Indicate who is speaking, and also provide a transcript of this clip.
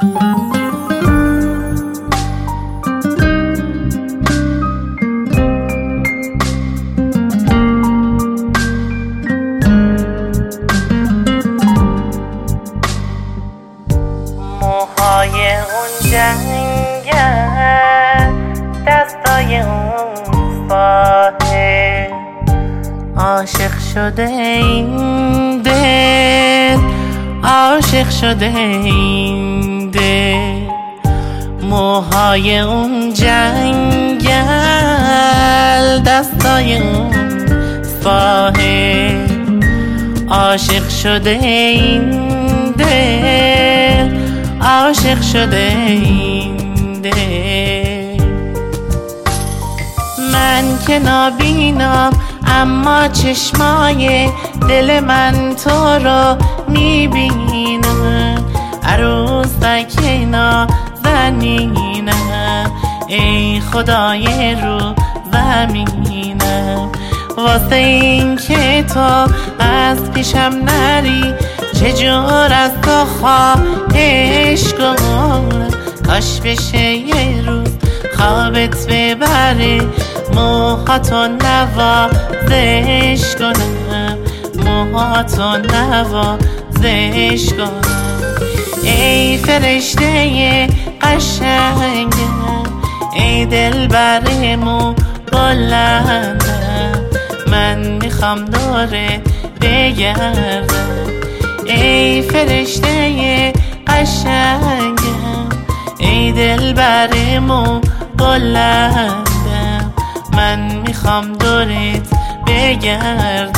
Speaker 1: موهای اون جنگل، دستای اون ساحل، عاشق شده این دل، عاشق شده این دل. موهای اون جنگل، دستای اون ساحل، عاشق شده این دل، عاشق شده این دل. من که نابینم اما چشمای دل من تو رو میبینم، عروسک نازنینم، ای خدای رو زمینم. واسه این که تو از پیشم نری، چجور از تو خواهش کنم. کاش بشه یه روز خوابت ببره، موهاتو نوازش کنم، موهاتو نوازش کنم. ای فرشته قشنگم، ای دلبرمو بلندم، من میخوام دورت بگردم. ای فرشته قشنگم، ای دلبرمو بلندم، من میخوام دورت بگردم.